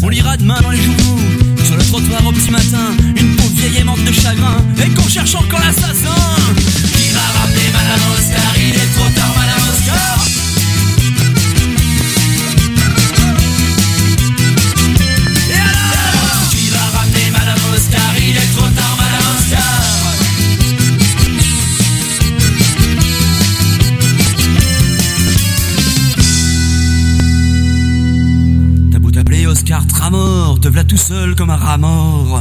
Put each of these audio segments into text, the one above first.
On lira demain dans les journaux, sur le trottoir au petit matin, une pauvre vieille aimante de chagrin, et qu'on cherche encore l'assassin. Qui va ramener Madame Oscar? Il est trop tard, Madame Oscar. Et alors? Qui va ramener Madame Oscar? Il est trop tard, Madame Oscar. T'as beau t'appeler Oscar Tramor, te v'là tout seul comme un rat mort.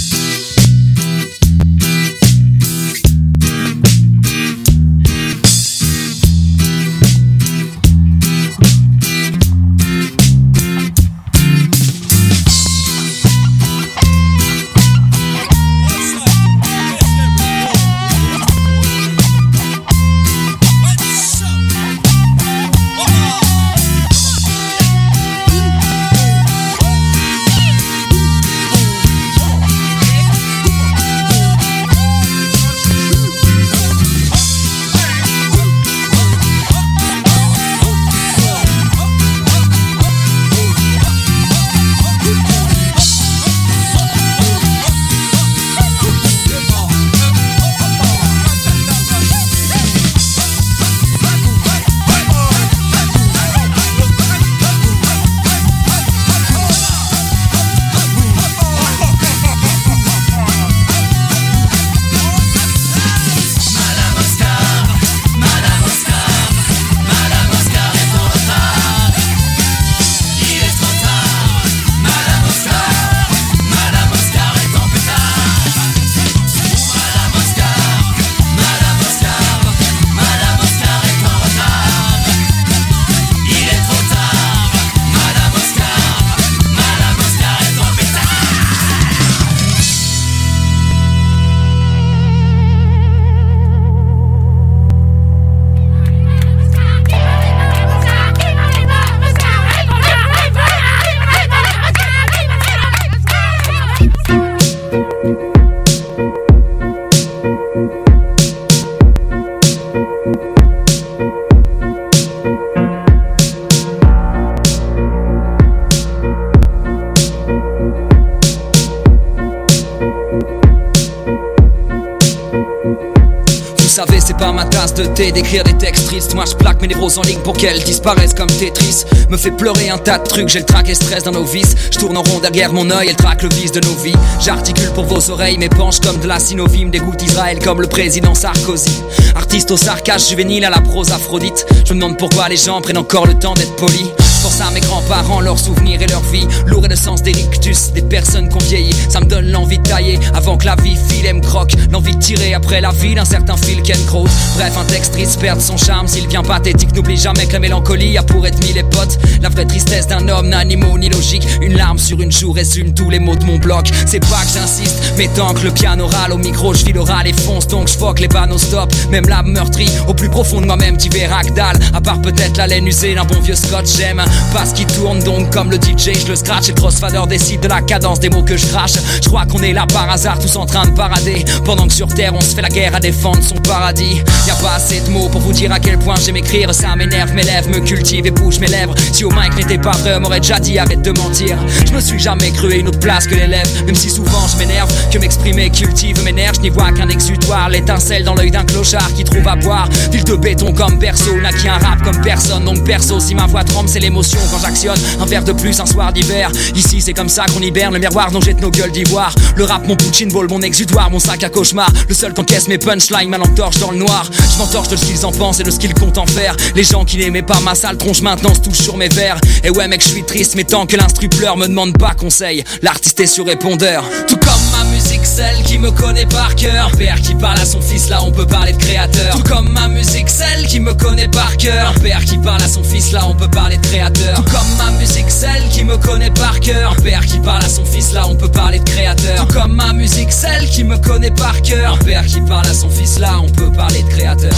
De thé, d'écrire des textes tristes. Moi je plaque mes névroses en ligne pour qu'elles disparaissent comme Tetris. Me fait pleurer un tas de trucs, j'ai le trac et stress dans nos vices. Je tourne en rond derrière mon œil, elle traque le vice de nos vies. J'articule pour vos oreilles, mes penches comme de la synovie. Me dégoûte Israël comme le président Sarkozy. Artiste au sarcasme juvénile à la prose Aphrodite. Je me demande pourquoi les gens prennent encore le temps d'être polis. Je pense à mes grands-parents, leurs souvenirs et leur vie. Lourd et de sens des rictus, des personnes qu'on vieillit. Ça me donne l'envie de tailler avant que la vie file et me croque. L'envie de tirer après la vie d'un certain Phil Kenkrot. Bref, un texte triste perd son charme s'il vient pathétique. N'oublie jamais que la mélancolie a pour ennemi les potes. La vraie tristesse d'un homme n'a ni mot ni logique. Une larme sur une joue résume tous les mots de mon bloc. C'est pas que j'insiste, mais tant que le piano râle au micro, je vis l'oral et fonce. Donc je fuck les panneaux stop. Même l'âme meurtrie, au plus profond de moi-même t'y verras que dalle. À part peut-être la laine usée d'un bon vieux scotch. J'aime pas ce qui tourne, donc comme le DJ je le scratch. Et le crossfader décide de la cadence des mots que je crache. Je crois qu'on est là par hasard tous en train de parader, pendant que sur terre on se fait la guerre à défendre son paradis. Y'a pas assez de mots pour vous dire à quel point j'aime écrire. Ça m'énerve, mes lèvres me cultivent et bouge mes lèvres. Si au mic n'était pas vrai, on m'aurait déjà dit arrête de mentir. Je me suis jamais cru à une autre place que les lèvres. Même si souvent je m'énerve, que m'exprimer cultive mes nerfs. Je n'y vois qu'un exutoire, l'étincelle dans l'œil d'un clochard qui trouve à boire. Ville de béton comme berceau, naquit un rap comme personne. Donc perso, si ma voix tremble c'est l'émotion quand j'actionne. Un verre de plus un soir d'hiver. Ici c'est comme ça qu'on hiberne, le miroir dont jette nos gueules d'ivoire. Le rap, mon poutine ball, mon exutoire, mon sac à cauchemar. Le seul qu'encaisse mes punchlines, ma lampe torche dans le noir. Je m'entorche de ce qu'ils en pensent et de ce qu'ils comptent en faire. Les gens qui n'aimaient pas ma sale tronche maintenant se touchent sur mes vers. Et ouais mec je suis triste, mais tant que l'instru pleure, me demande pas conseil. L'artiste est sur répondeur. Tout comme ma musique, celle qui me connaît par cœur. Un père qui parle à son fils, là on peut parler de créateur. Tout comme ma musique, celle qui me connaît par cœur. Un père qui parle à son fils, là on peut parler de créateur. Tout comme ma musique, celle qui me connaît par cœur. Un père qui parle à son fils, là on peut parler de créateur. Tout comme ma musique, celle qui me connaît par cœur. Un père qui parle à son fils, là on peut parler de créateur.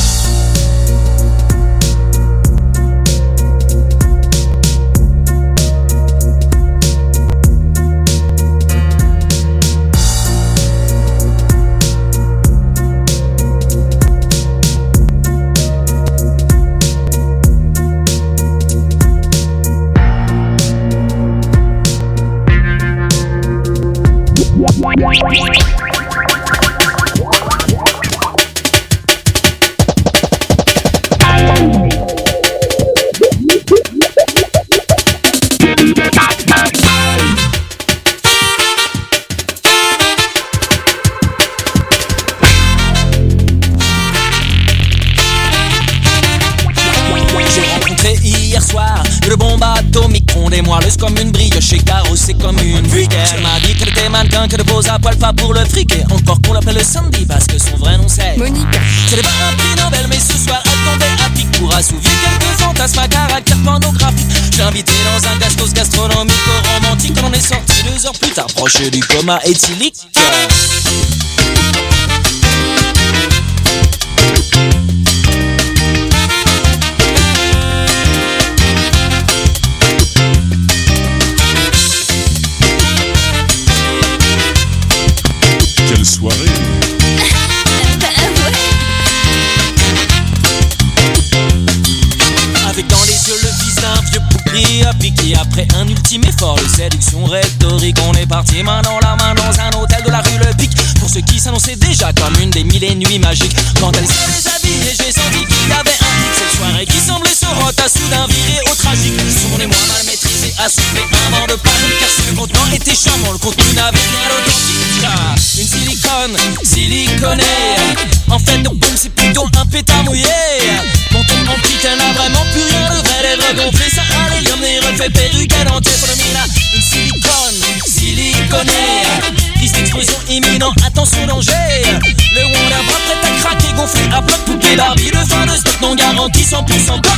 Le bombe atomique ondé-moelleuse comme une brioche et carrossée comme une vulgaire. Elle m'a dit qu'elle était mannequin, que de pose à poil pas pour le fric. Et encore qu'on l'appelle le Sandy parce que son vrai nom c'est Monica. C'est pas un prix Nobel mais ce soir elle tombait à pic pour assouvir quelques fantasmes à caractère pornographique. Je l'ai invité dans un gastos gastronomico-romantique. Quand on est sorti 2 heures plus tard, proche du coma éthylique. Quelle soirée! Avec dans les yeux le vice d'un vieux poupée à piquer. Après un ultime effort de séduction rhétorique, on est parti main dans la main dans un hôtel de la rue Le Pic. Pour ce qui s'annonçait déjà comme une des 1000 nuits magiques. Quand elle s'est déshabillée, j'ai senti qu'il y avait un hic. Cette soirée qui semblait se rot a soudain viré au tragique. Son et moi mal maîtrisé a soufflé un vent de panique. Car si le contenant était charmant, le contenu n'avait rien d'authentique. Une silicone, siliconée. En fait, de boum, c'est plutôt un pétard mouillé. Mon tête en petite, elle n'a vraiment plus rien de vrai. Les regonflés, ça allait lire des reflets perruques à dentée pour le mina. Une silicone, siliconée. Risque d'explosion imminent, attention danger. Le Wonder Bra prêt à craquer, gonflé à bloc, poupée Barbie. De fin de stock non garanti, 100% bloc.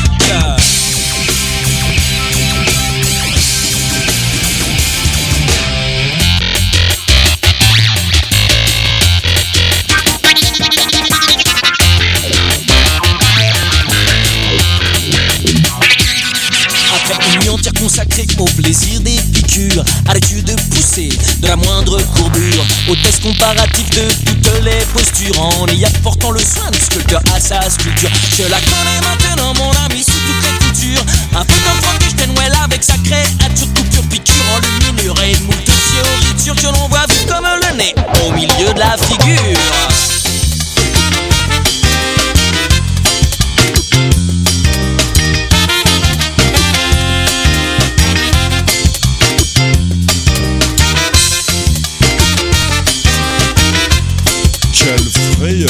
Consacré au plaisir des piqûres, à l'étude poussée de la moindre courbure, au test comparatif de toutes les postures, en y apportant le soin du sculpteur à sa sculpture. Je la connais maintenant, mon ami, sous toutes les coutures. Un peu comme Frankenstein, well, avec sa créature, coupure, piqûre, enluminure et moult fioritures que l'on voit vite comme le nez au milieu de la figure. Quelle frayeur!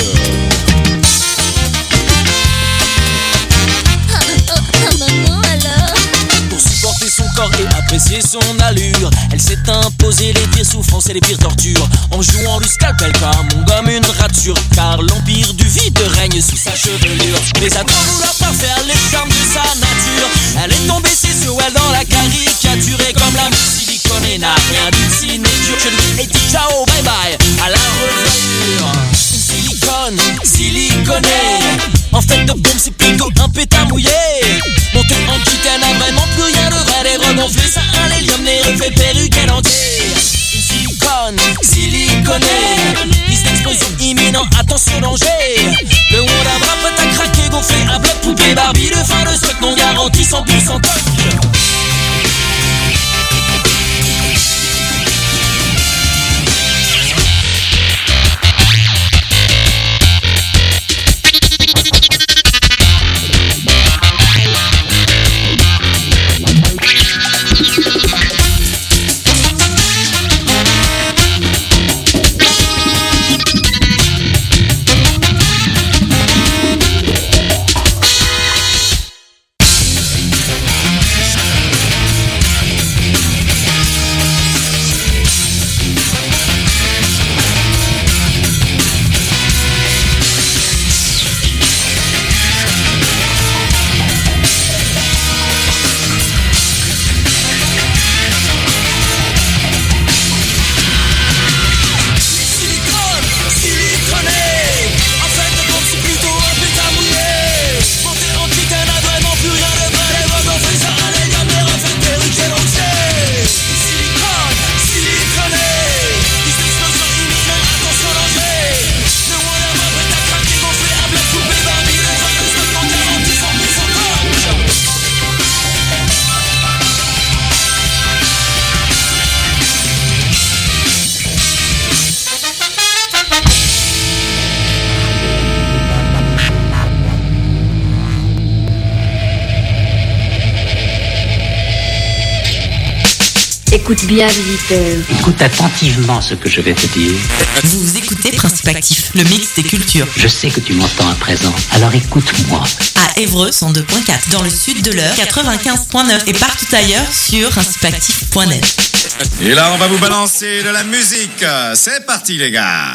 Maman alors. Pour supporter son corps et apprécier son allure, elle s'est imposée les pires souffrances et les pires tortures, en jouant du scalpel comme une rature. Car l'empire du vide règne sous sa chevelure. Mais à trop vouloir parfaire les charmes de sa nature, elle est tombée c'est sur elle dans la caricature. Et comme la silicone n'a rien d'une sinéture, je lui ai dit ciao bye bye à la revoyure. Silicone, siliconée. En fait de bombe c'est plutôt un pétard mouillé. Montée en kit, elle n'a vraiment plus rien de vrai. Les regonflés, ça un hélium, les reflets perruques et entier. Une silicone, siliconée. Risque d'explosion imminent, attention danger. Le Wonder Bra prêt à craquer, gonflé à bloc, poupée Barbie. De fin de stock non garanti, 100% toc. Écoute bien, visiteur. Écoute attentivement ce que je vais te dire. Vous écoutez Principe Actif, le mix des cultures. Je sais que tu m'entends à présent, alors écoute-moi. À Évreux, 102.4, dans le sud de l'Eure, 95.9 et partout ailleurs sur principeactif.net. Et là, on va vous balancer de la musique. C'est parti, les gars.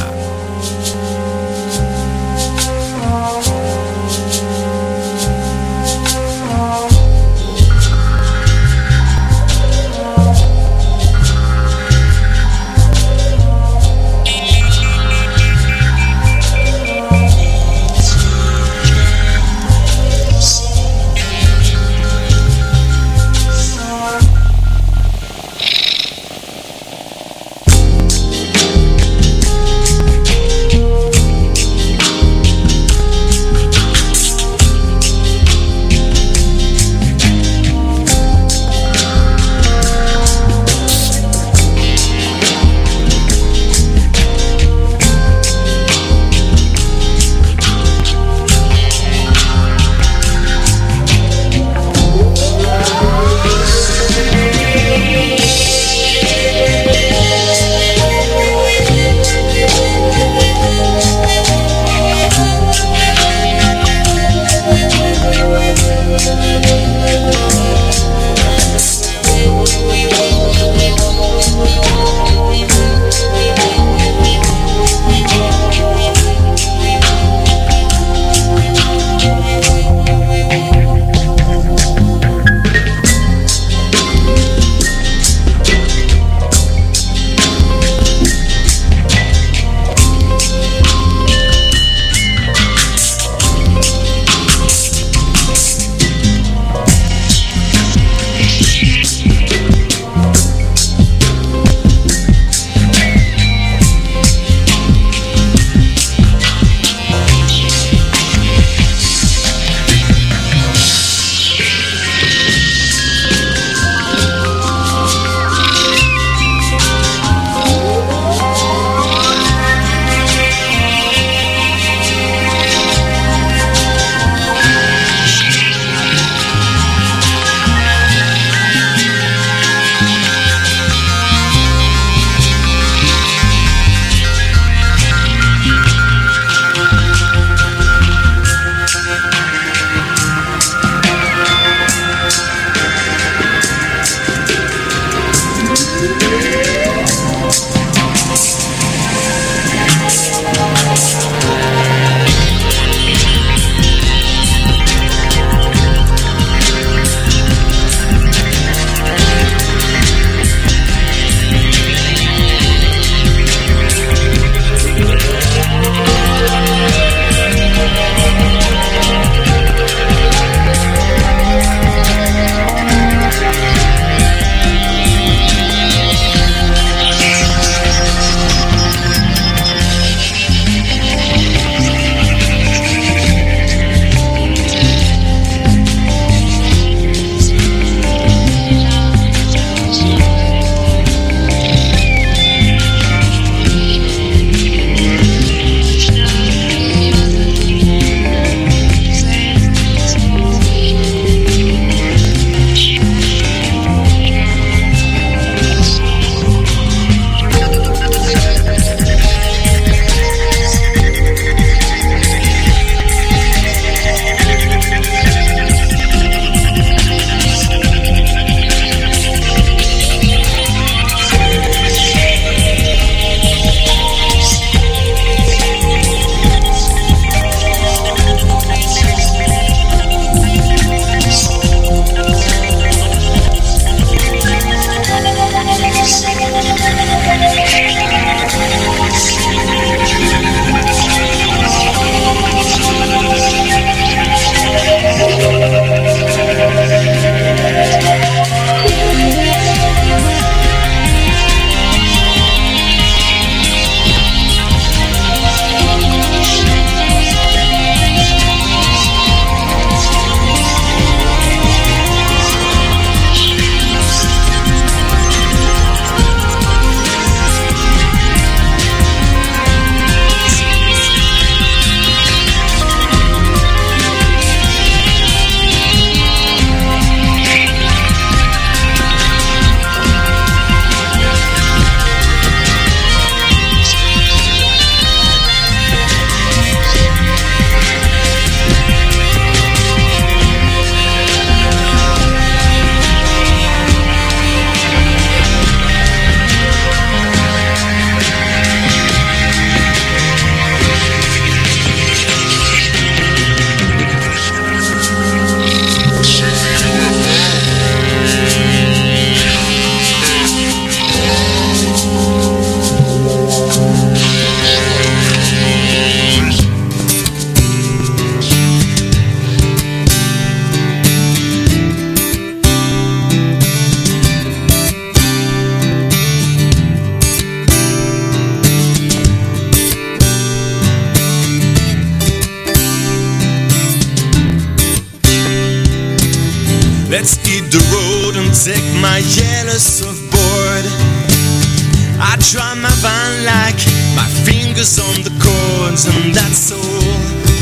Let's hit the road and take my yellow surfboard. I drive my van like my fingers on the chords, and that's all.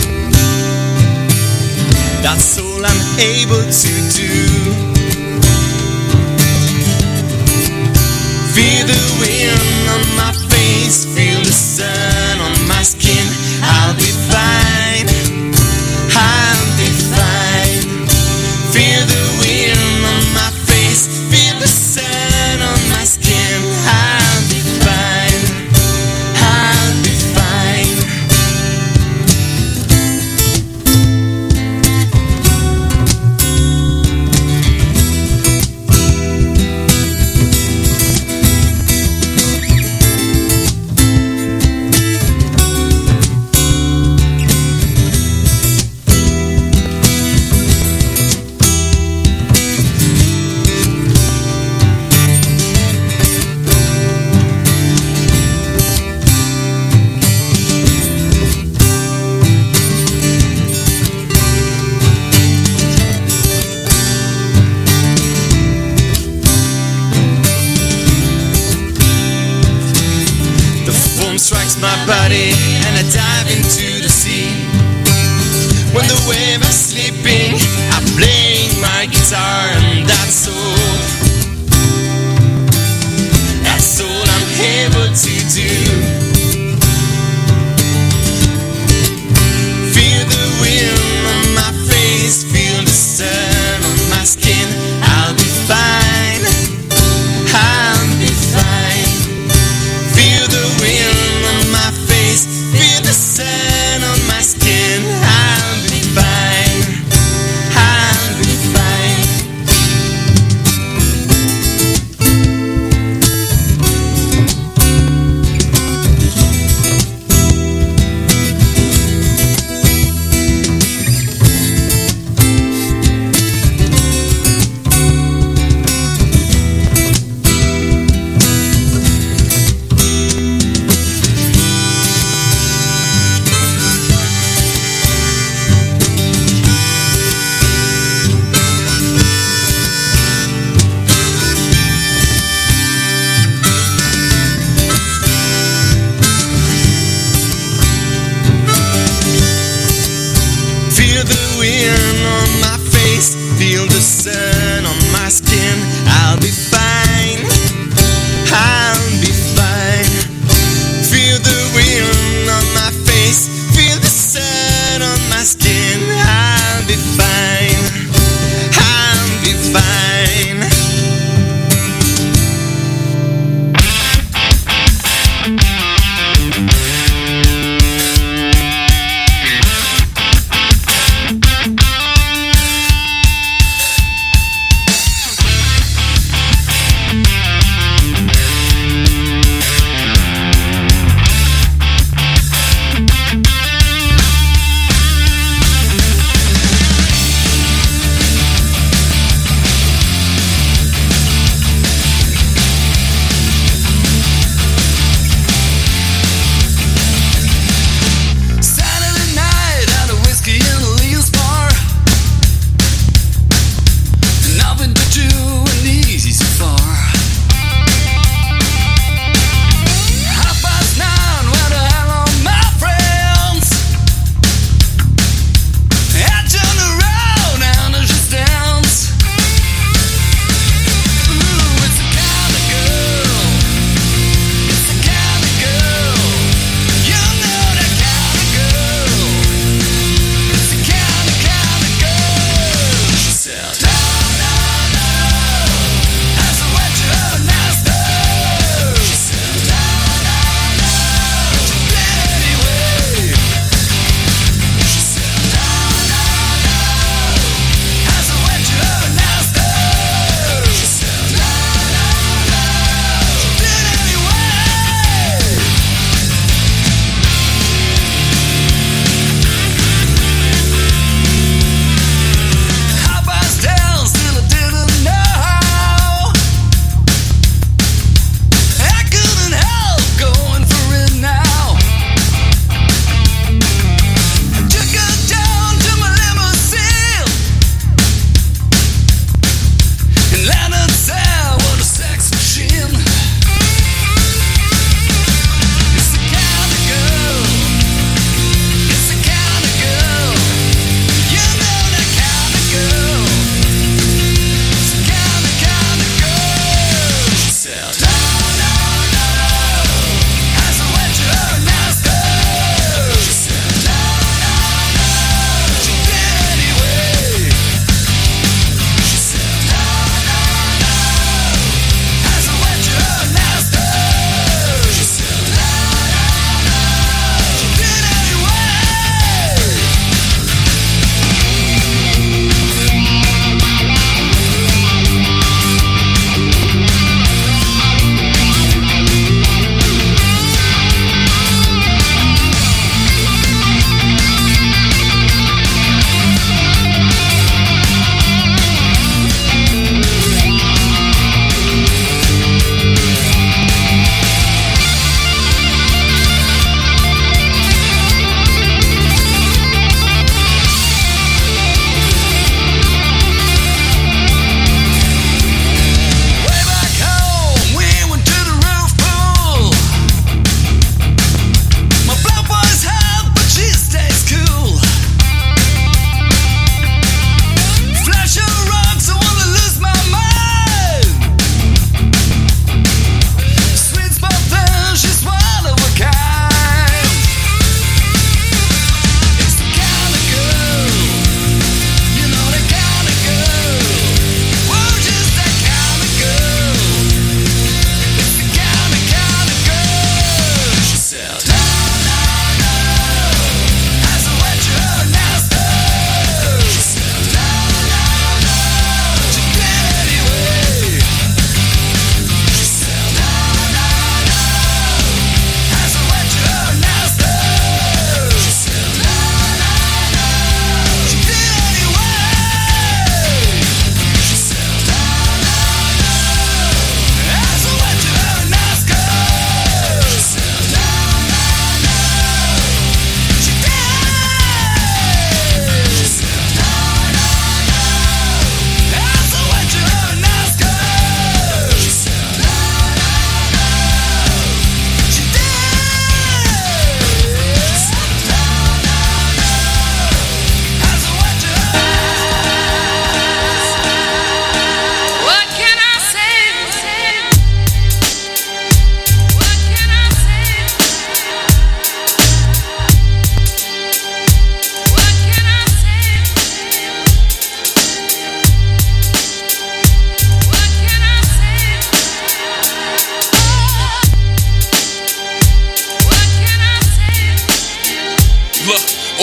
That's all I'm able to do. Feel the wind on my face, feel the sun on my skin. I'll be fine, I'll be fine. Feel the wind on my face, feel the sun on my skin. I'll be fine, I'll be fine. Strikes my body and I dive into the sea. When the waves are sleeping, I'm playing my guitar, and that's all. That's all I'm able to do. Feel the wind on my face, feel the sun on my skin. I'll be fine, I'll be fine. Feel the wind on my face, feel the sun on my skin. I'll be fine, I'll be fine.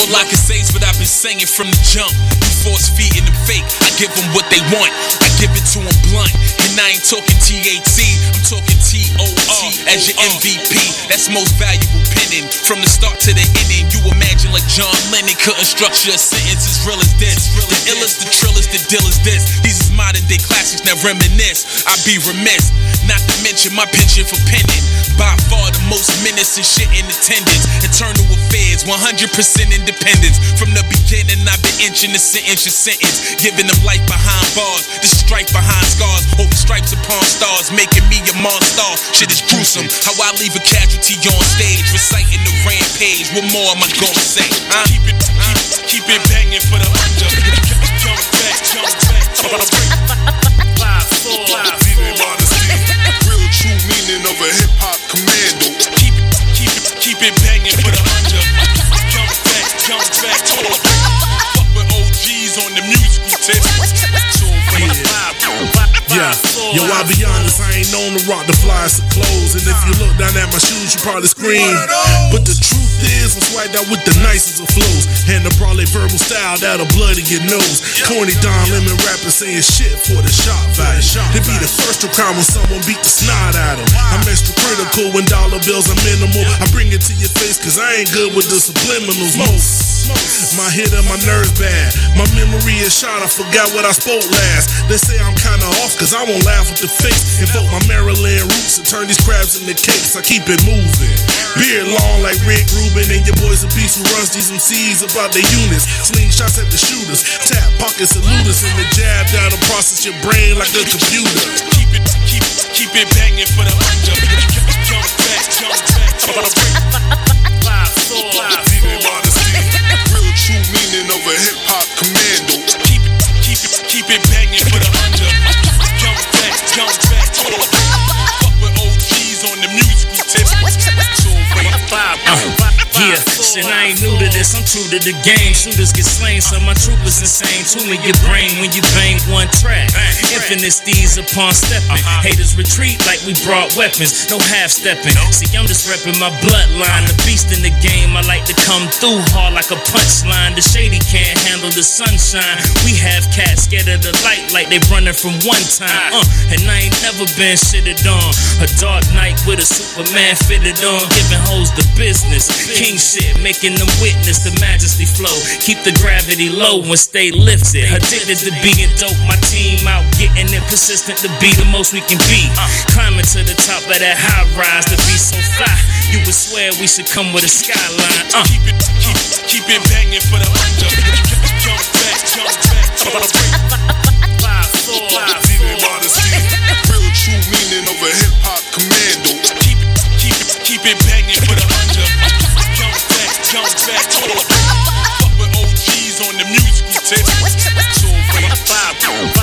all I can say is what I've been saying from the jump. You force feeding them fake, I give them what they want. I give it to them blunt, and I ain't talking TAT, I'm talking TOT as your MVP. That's most valuable penning. From the start to the ending, you imagine like John Lennon couldn't structure a sentence as real as this. The illest, the trillest, the deal is this. These is modern day classics, now reminisce. I'd be remiss not to mention my penchant for penning. By far the most menacing shit in attendance. Eternal affairs, 100% independence. From the beginning, I've been inching to sentence, giving them life behind bars, the strife behind scars, over stripes upon stars, making me a monster. Shit is gruesome. How I leave a casualty on stage, reciting the rampage. What more am I gonna say? Keep it banging for the under. Jump back. 5-4. Real true meaning of a hip hop commando. Keep it banging for the under. Jump back. Fuck with OGs on the musical tip. Yeah, yo, I'll be honest, I ain't known to rock the flyest of clothes. And if you look down at my shoes, you probably scream. But the truth is, I'm swagged out with the nicest of flows. And the probably verbal style that'll blood in your nose. Corny Don Lemon rappers saying shit for the shot value. They be the first to cry when someone beat the snot out of them. I'm extra critical when dollar bills are minimal. I bring it to your face cause I ain't good with the subliminals most. My hit and my nerves bad. My memory is shot, I forgot what I spoke last. They say I'm kinda off cause I won't laugh with the face. Invoke my Maryland roots and turn these crabs into cakes. I keep it moving. Beard long like Rick Rubin and your boys a beast who runs these MCs about their units. Sling shots at the shooters. Tap pockets and looters and the jab that'll process your brain like a computer. Keep it banging for the under. Jump back. 5-4. Real true meaning of a hip hop commando. Keep it banging for the under. Jump back. Fuck with OGs on the musical tip. Yeah, shit, I ain't new to this, I'm true to the game. Shooters get slain, so my troop is insane. Tune in your brain when you bang one track. Infinite steeds upon stepping. Haters retreat like we brought weapons. No half-stepping. See, I'm just repping my bloodline. The beast in the game, I like to come through hard like a punchline. The shady can't handle the sunshine. We have cats scared of the light like they running from one time. And I ain't never been shitted on. A dark night with a Superman fitted on. Giving hoes the business. King shit, making them witness the majesty flow. Keep the gravity low and stay lifted. Addicted to being dope, my team out getting it. Persistent to be the most we can be. Climbing to the top of that high rise to be so fly. You would swear we should come with a skyline. Keep it banging for the under. Jump back. 5-4. Real true meaning of a hip hop commando. Keep it banging for the under. Jump back. Fuck with OGs on the musical tip. 5-4.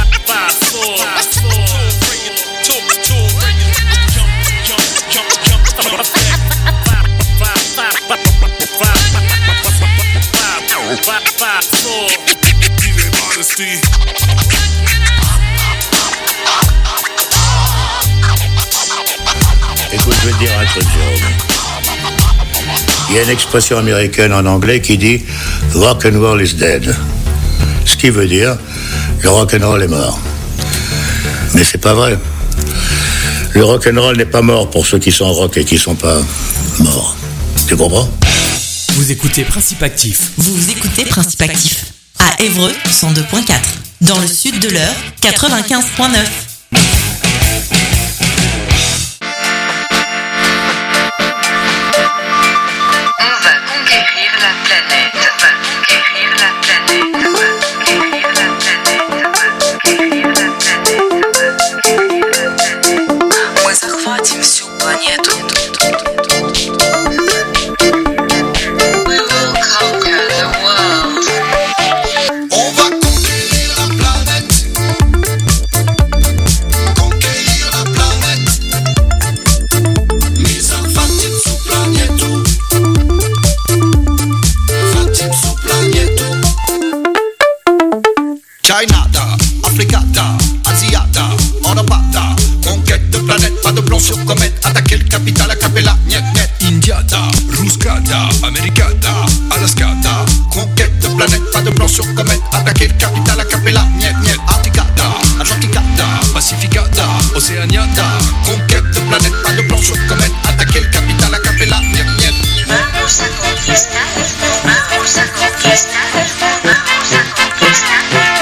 Écoute, je vais te dire un truc, Jérôme. Il y a une expression américaine en anglais qui dit « rock and roll is dead ». Ce qui veut dire « le rock and roll est mort ». Mais c'est pas vrai. Le rock and roll n'est pas mort pour ceux qui sont rock et qui sont pas morts. Tu comprends ? Vous écoutez Principe Actif. Vous écoutez Principe Actif. À Évreux, 102.4. Dans le sud de l'Eure, 95.9. Conquête de planète, pas de plan sur comète. Attaquer le capital à Océania, conquête de planète, pas de plan sur comète.